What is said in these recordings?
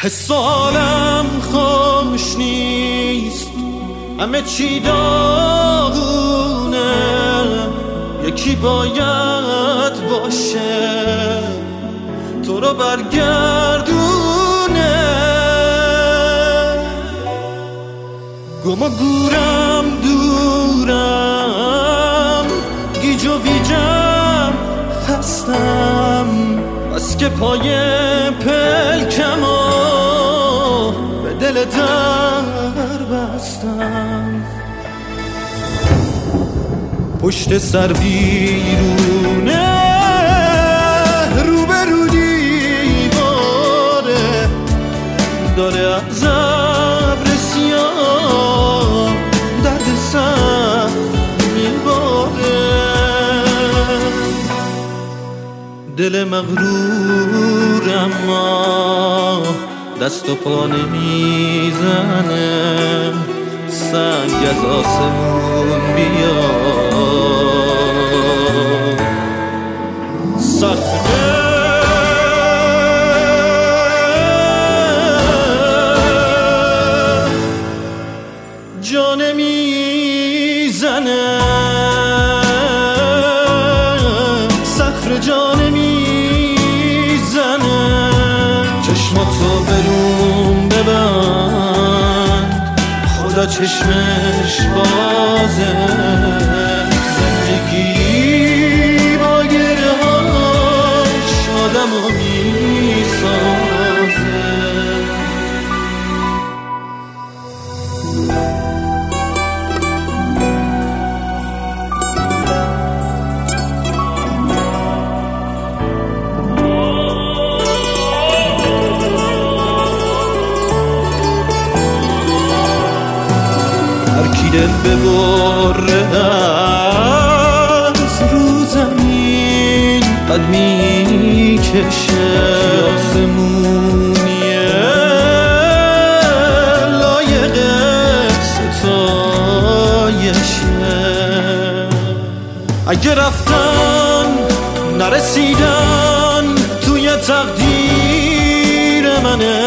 حسالم خوش نیست، همه چی داغونه، یکی باید باشه تو رو برگردونه. گم و گورم دورم، گیج و ویجم خستم، بس که پای پلکم و به دل در بستم. پشت سر ویرونه، روبرو دیواره، داره از ابر سیاه درد سخت میباره. دل مغرور اما دست و پا نمیزنه، سنگ از آسمون بیاد سخته. جا نمیزنه صخره، جا نمیزنه. چشماتو بروم ببند، خدا چشمش بازه. زندگی با گره هاش آدمو میسازه. دل ببره از رو زمین قد میکشه، آسمونیه لایق ستایشه. اگه رفتن نرسیدن توی تقدیر منه،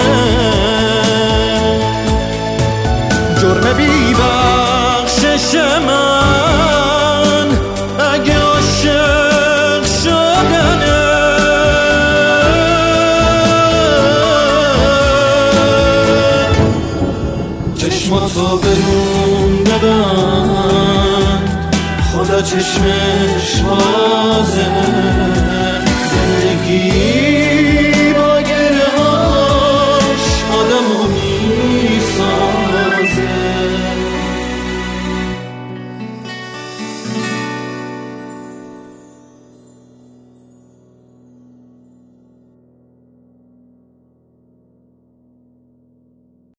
جرم بی‌بخشش من اگه عاشق شدنه. چشماتو برون ببند، خدا چشمش بازه.